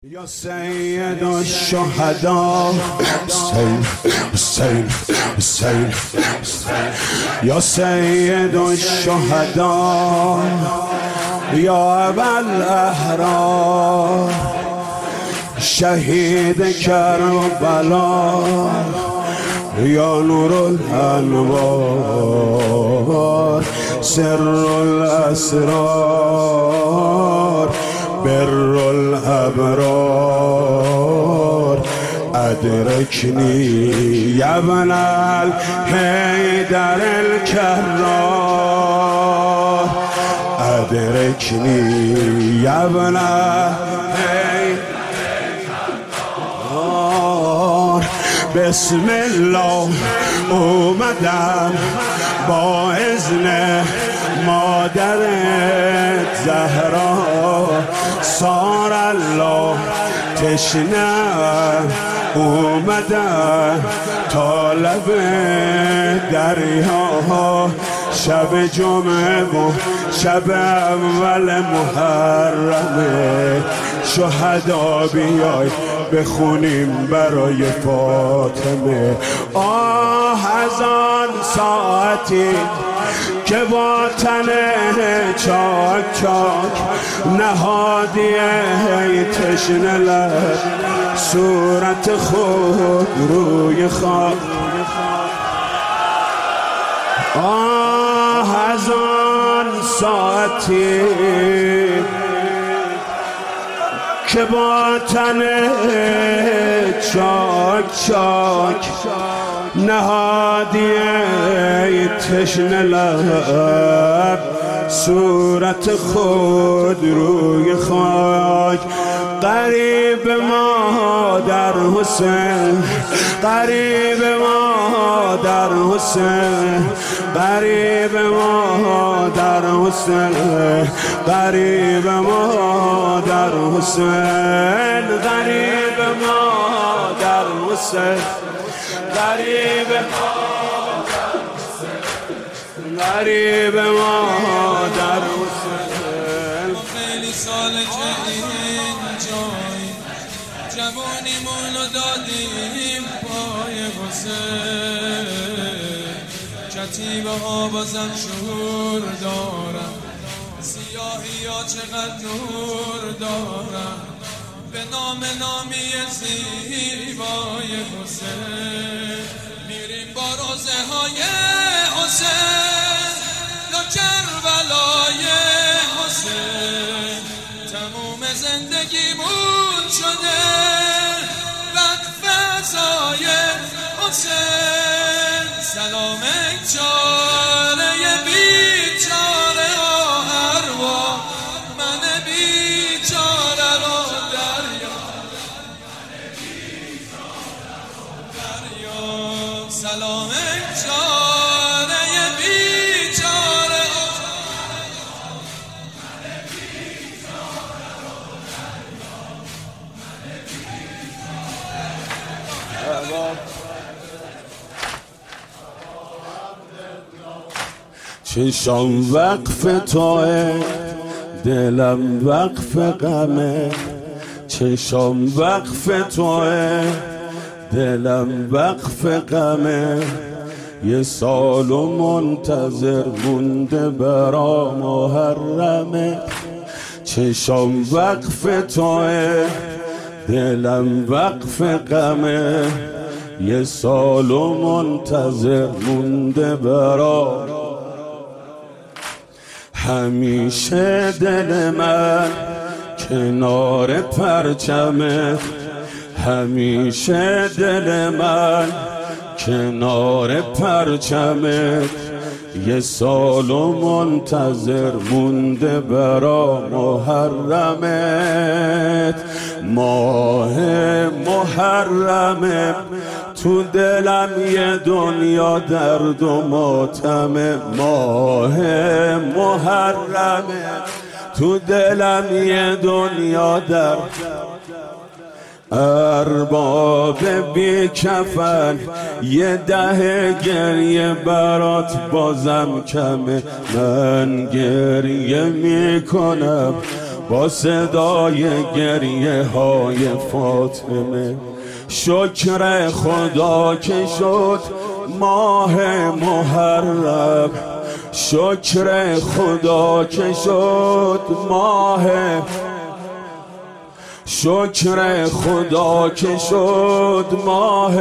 یا سید الشهدا حسین حسین یا سید الشهدا یا ابوالاحرار شهید کربلا یا نور الانوار سر الاسرار بر الابرار ادرکنی یا ابن الحیدر الکرار ادرکنی یا ابن الحیدر الکرار بسم الله اومدم با اذن مادرت زهرا سار الله تشنه اومدن تا لب دریا شب جمعه و شب اول محرمه شهدا بیای بخونیم برای فاطمه از آن ساعتی که با تن چاک چاک نهادی تشنه لب صورت خود روی خاک از آن ساعتی که با تن چاک چاک نهادی تشنه لب صورت خود روی خاک قریب ما در حسین قریب ما در حسین قریب ما در حسین قریب ما در حسین قریب ما در حسین قریب ما غریب ما در حسین خیلی سال که این جای جوانیمونو دادیم پای حسین کتیبه ها بازم شعور دارم سیاهی ها چقدر نور دارم به نام نامی زیبای حسین میریم با روزه های حسین یا کربلای حسین تموم زندگیمون شده وقف فضای حسین سلام چاره بیچاره ارواح من بیچاره رو دریا سلام چاره بیچاره چشام وقف توه دلم وقف غمه چشام وقف توه دلم وقف غمه یه سال و منتظر مونده برا محرمه چشام وقف توه دلم وقف غمه یه سال و منتظر مونده برا همیشه دل من کنار پرچمه همیشه دل من کنار پرچمت یه سال و منتظر مونده برا محرمت ماه محرمه تو دلم یه دنیا درد و ماتمه ماه محرمه تو دلم یه دنیا درد ارباب بی کفن یه ده گریه برات بازم کمه من گریه میکنم با صدای گریه های فاطمه. شکر خدا که شد ماه محرم، شکر خدا که شد ماه، شکر خدا که شد ماه.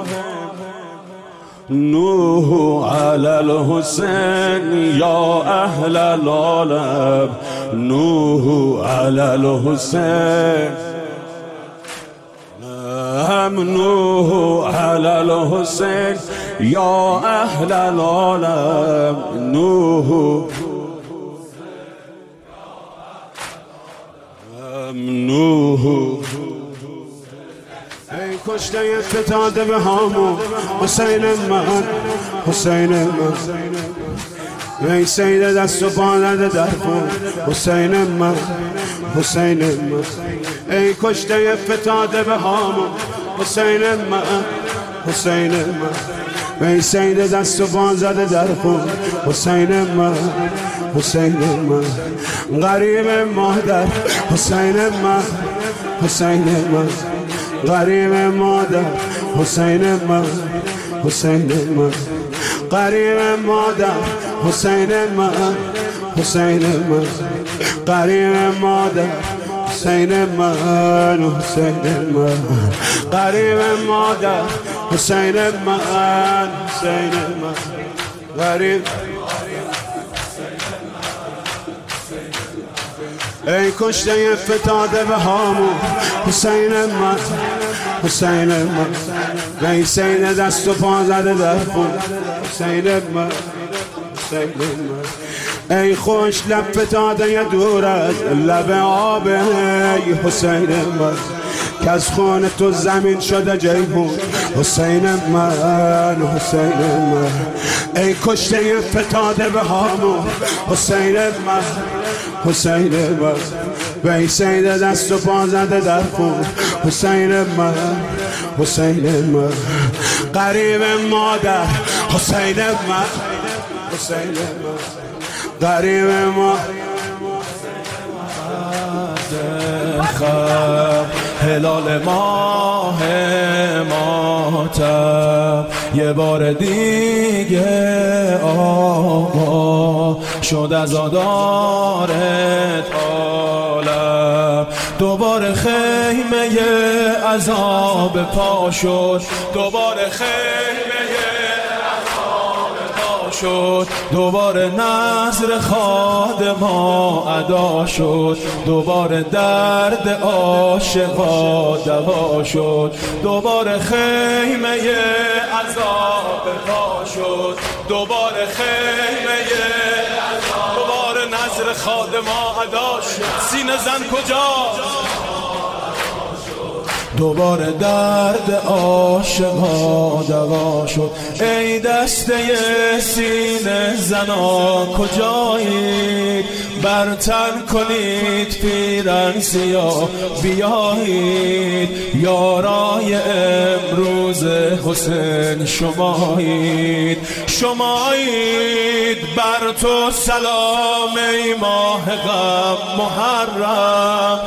نوح علی الحسین یا اهل العالم، نوح علی الحسین، نوح علی الحسین یا اهل العالم، نوح نوح. ای کشته فتاده به هامون حسین من، حسین من، ای سید دست و پا زده در خون حسین من، حسین من، ای کشته فتاده به هامون حسین من، حسین من، ای سید دست و پا زده در خون حسین من، حسین من، غریب مادر حسین من، حسین من، غریب مادر حسین من، حسین من، غریب مادر حسین من، حسین من، غریب مادر حسین من، حسین من، غریب مادر حسین من، حسین من، غریب. ای کشته فتاده به هامون حسین من، حسین من، ای سید دست و پا زده در خون حسین من، حسین من، ای خوش لب فتاده دور از لب آب ای حسین من، که از خون تو زمین شده جیهون حسین من، حسین من، ای کشته فتاده به هامون حسین من، حسین من، و ای سید دست و پا زده در خون حسین من، حسین من، غریب مادر حسین من، حسین من، غریب خب هلال ماه ماتم یه بار دیگه آقا شد از آدارت عالم، دوباره خیمه عذاب پا شد، دوباره خیمه شد، دوباره نظر خادما ادا شد، دوباره درد عاشقا دوا شد، دوباره خیمه عذاب پا شد، دوباره خیمه عذاب، دوباره نظر خادما ادا شد. سینه زن کجا؟ دوباره درد عاشقا دوا شد. ای دسته سینه زنا کجایید؟ برتر کنید پیرن سیاه بیایید، یارای امروز حسین شمایید، شمایید. بر تو سلام ای ماه غم محرم،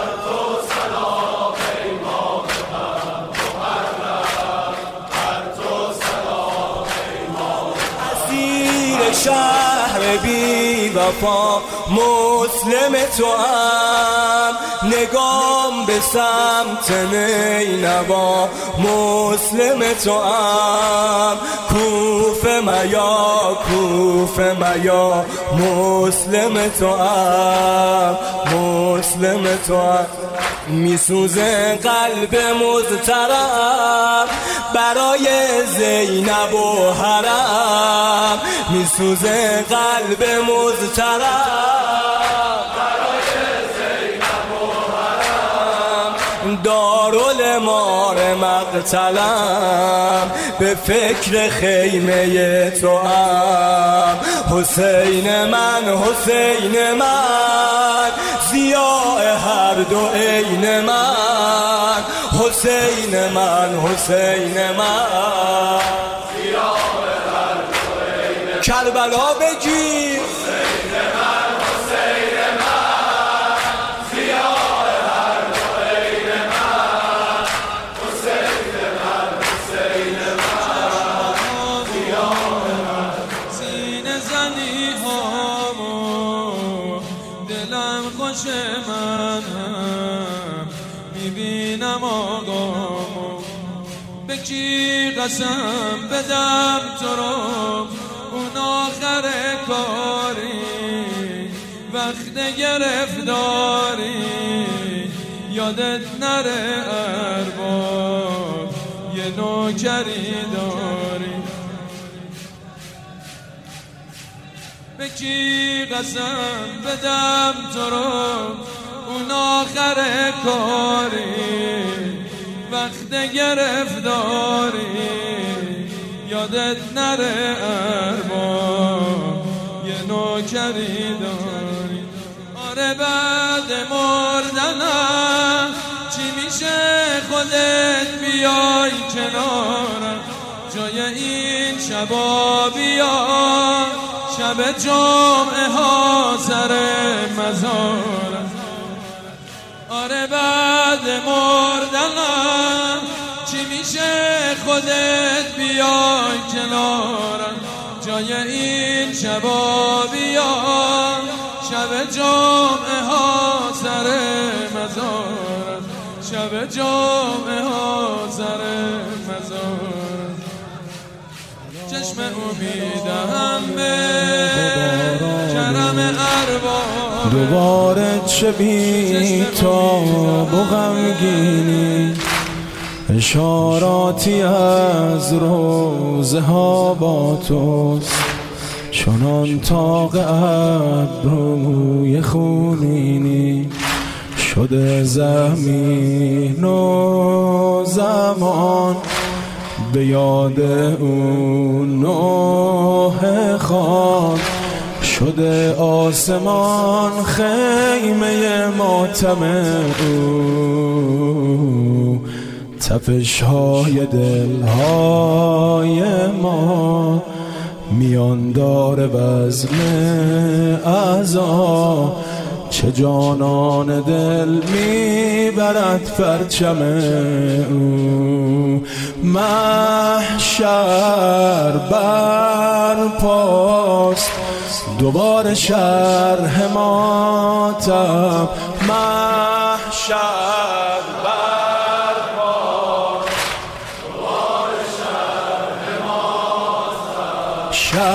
شهر بی وفا مسلم تو هم، نگام به سمت نینوا مسلم تو هم، کوفه میا کوفه میا مسلم تو هم، مسلم تو هم. میسوزه قلب مضطرب برای زینب و حرم، میسوزه قلب مضطرب برای زینب و حرم، دارالمار مقتلم به فکر خیمه تو هم، حسین من حسین من، ضیاء هر دو عین من، حسین من حسین من، ضیاء هر دو عین من. کربلا بگیر حسین من حسین من، میبینم آقامو. به کی قسم بدم تو رو، اون آخر کاری وقت گرفتاری، یادت نره ارباب یه نوکری داری. به کی قسم بدم تو رو، اون آخر کاری وقت گرفتاری، یادت نره ارباب یه نوکری داری. آره بعد مردنم چی میشه خودت بیای کنارم، جای این شبا بیا، شب جمعه ها سر مزارم. آره بعد مردنم چی میشه خودت بیای کنارم، جای این شبا بیا، شب جمعه ها سر مزارم، شب جمعه ها سر مزارم. چشم امیدم به کرم ارباب، دوباره چه بی تاب و غمگینی، اشاراتی از روزه ها با توست، چنان طاق ابروی خونینی، شده زمین و زمان به یاد اون نوح خان، شده آسمان خیمه ماتم او، تپش های دلهای ما میان داره بزم عزا، چه جانان دل میبرد پرچم او. محشر برپاست دوباره شرح ماتم، محشر برپاست دوباره شرح ماتم،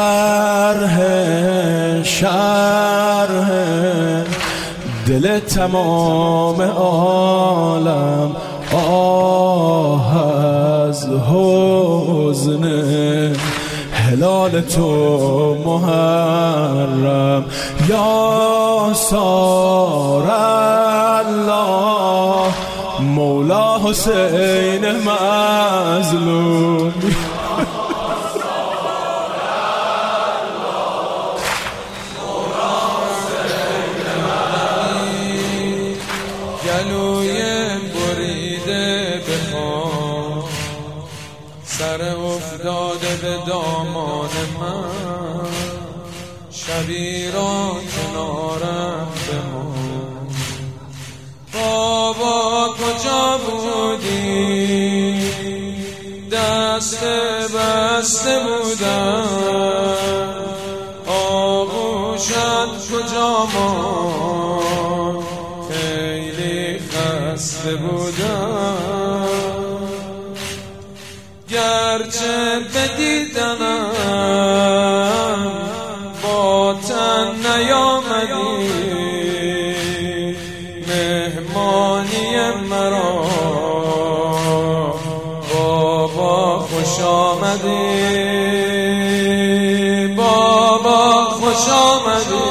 شرح دل تمام عالم، آه از حزن هلال تو محرم. یا سار الله مولا حسین مظلوم، گلوی بریده بخواه، سر افتاده به دامان من، شبی را کنارم بمان. بابا کجا بودی؟ دست بسته بودم، آغوشت کجا ماند؟ خیلی خسته بودم، گرچه بدیدنم با تن نیامدی، مهمانی مرا بابا خوش آمدی، بابا خوش آمدی،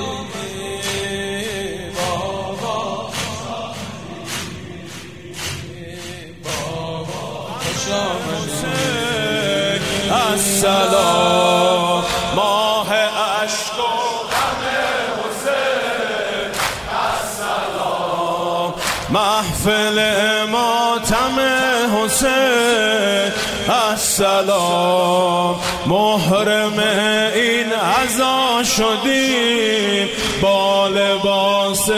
السلام ماه عشق و غم حسین، السلام محفل ماتم حسین، السلام محرم این عزا شدیم با لباس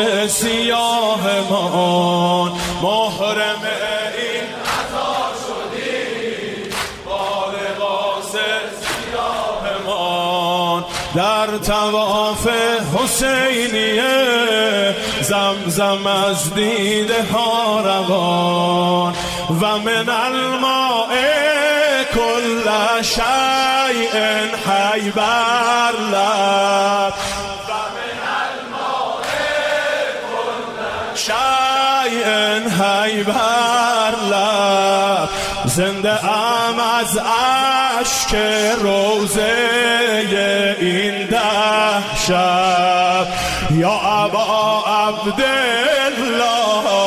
سیاهمان، محرم این عزا شدیم با لباس سیاهمان. در طواف حسینیه زمزم از دیده ها روان و من الماء کل شیء حی بر لب شیء حی بر لب زنده ام از اشک روزه این 10 شب یا ابا عبدالله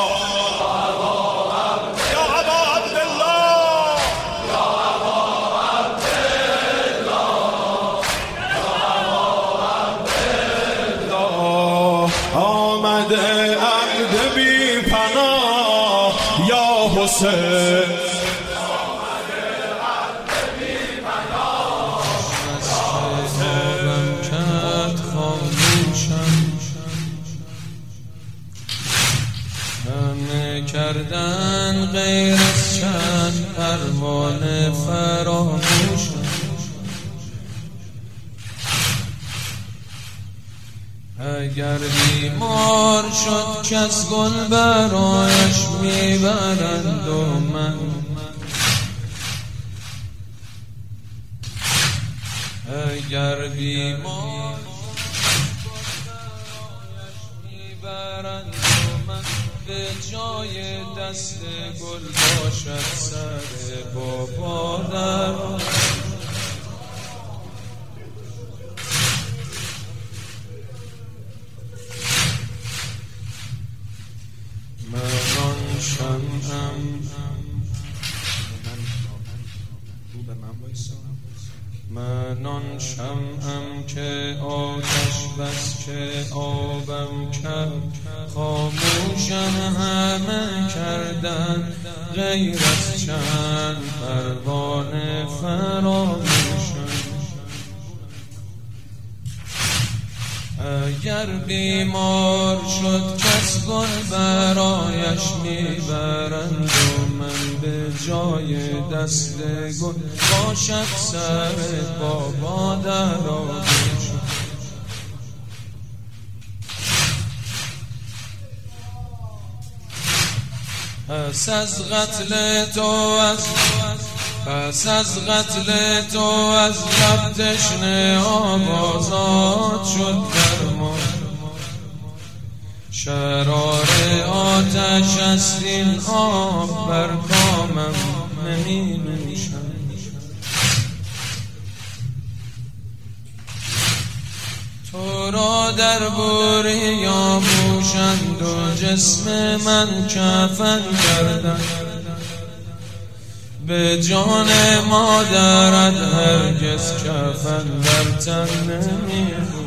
آمده عبد بی پناه یا حسین آمده عبد بی پناه خوابم کرد خاموشم همه کردن غیر از چند پروانه فراموشم اگر بیمار شد کس گل برایش میبرند و من اگر بیمار میبرند و من به جای دست گل باشد سر بابا در من آن شمعم که آتش بس که آبم کرد خاموشم همه کردن غیر از چند پروانه فراموشم اگر بیمار شد کس گل برایش میبرند و من به جای دست گل باشد سر بابا در آغوشم پس از قتل تو از لب تشنه آب آزاد شد در ما شرار آتش است این آب بر کامم نمی نوشم تو را در بوری آموشند و جسم من کفن کردند به جان مادرت هرگز کفن در تن نمی